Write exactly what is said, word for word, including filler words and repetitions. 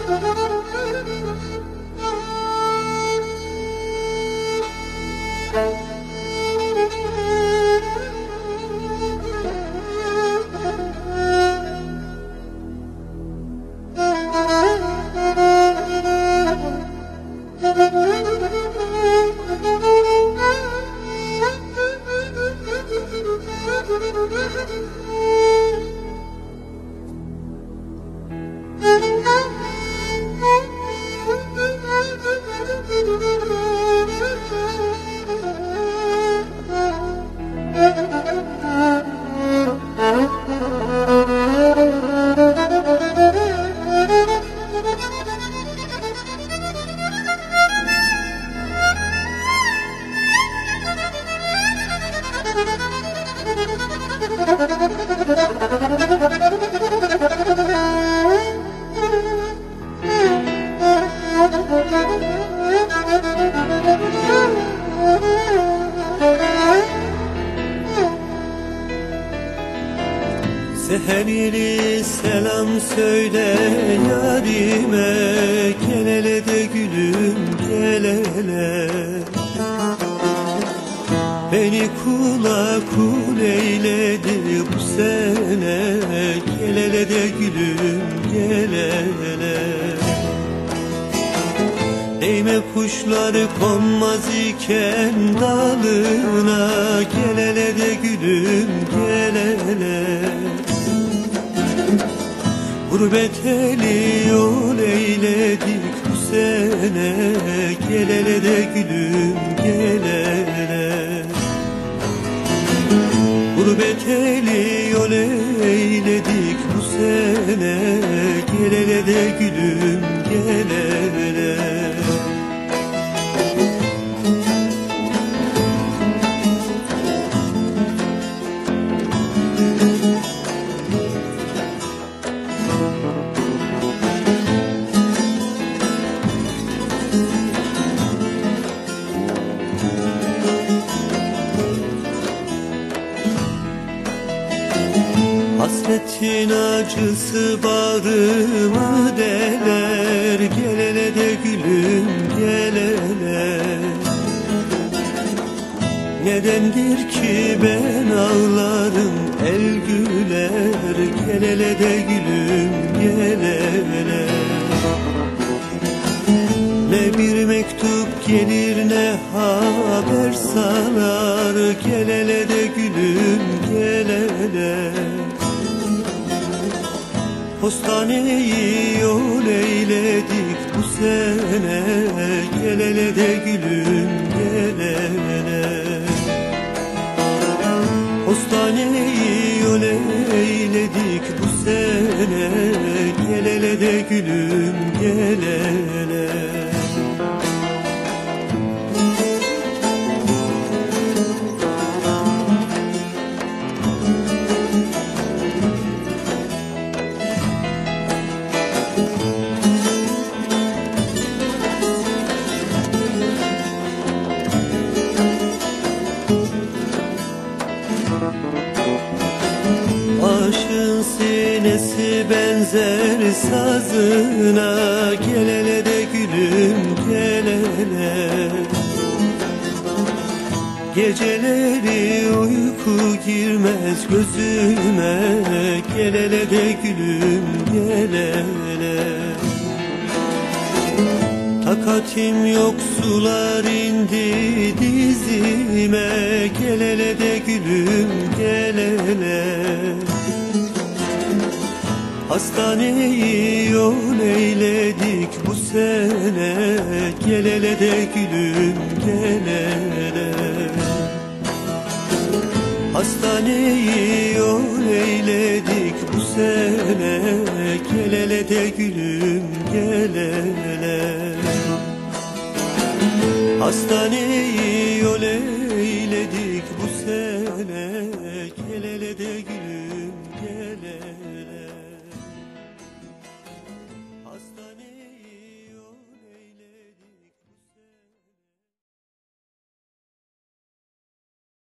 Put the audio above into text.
Seher yeli selam söyle yarime, gel hele de gülüm gel hele. Beni kula kul eyledi bu sene, gel hele de gülüm gel hele. Değme kuşlar konmaz iken dalına, gel hele de gülüm gel hele. Gurbet eli yol eyledik bu sene, gel hele de gülüm gel hele. Gurbet eli yol eyledik bu sene, gel hele de gülüm gel hele. Hasretin acısı bağrımı deler, gel hele de gülüm gel hele. Nedendir ki ben ağlarım el güler, gel hele de gülüm gel hele. Ne bir mektup gelir ne haber salar, gel hele de gülüm gel hele. Postaneyi yol eyledik bu sene, gel hele de gülüm gel hele. Postaneyi yol eyledik bu sene, gel hele de gülüm gel hele. Aşığın sinesi benzer sazına, gel hele de gülüm gel hele. Geceleri uyku girmez gözüme, gel hele de gülüm gel hele. Takatim yok sular indi dizime, gel hele de gülüm gel hele. Hastaneyi yol eyledik bu sene, gel hele de gülüm gel hele. Hastaneyi yol eyledik bu sene, gel hele de gülüm gel hele. Hastaneyi yol eyledik bu sene, gel hele de gülüm gel hele.